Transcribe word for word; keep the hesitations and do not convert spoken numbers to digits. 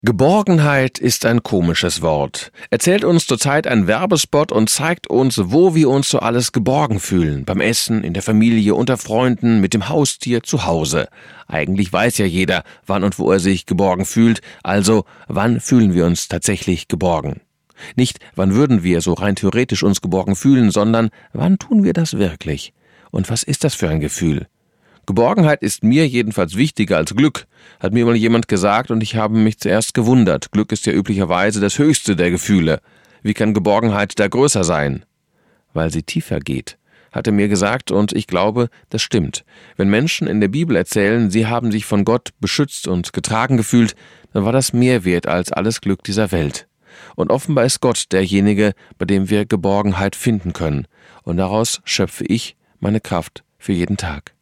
Geborgenheit ist ein komisches Wort. Erzählt uns zurzeit ein Werbespot und zeigt uns, wo wir uns so alles geborgen fühlen. Beim Essen, in der Familie, unter Freunden, mit dem Haustier, zu Hause. Eigentlich weiß ja jeder, wann und wo er sich geborgen fühlt. Also, wann fühlen wir uns tatsächlich geborgen? Nicht, wann würden wir so rein theoretisch uns geborgen fühlen, sondern wann tun wir das wirklich? Und was ist das für ein Gefühl? Geborgenheit ist mir jedenfalls wichtiger als Glück, hat mir mal jemand gesagt, und ich habe mich zuerst gewundert. Glück ist ja üblicherweise das höchste der Gefühle. Wie kann Geborgenheit da größer sein? Weil sie tiefer geht, hat er mir gesagt, und ich glaube, das stimmt. Wenn Menschen in der Bibel erzählen, sie haben sich von Gott beschützt und getragen gefühlt, dann war das mehr wert als alles Glück dieser Welt. Und offenbar ist Gott derjenige, bei dem wir Geborgenheit finden können. Und daraus schöpfe ich meine Kraft für jeden Tag.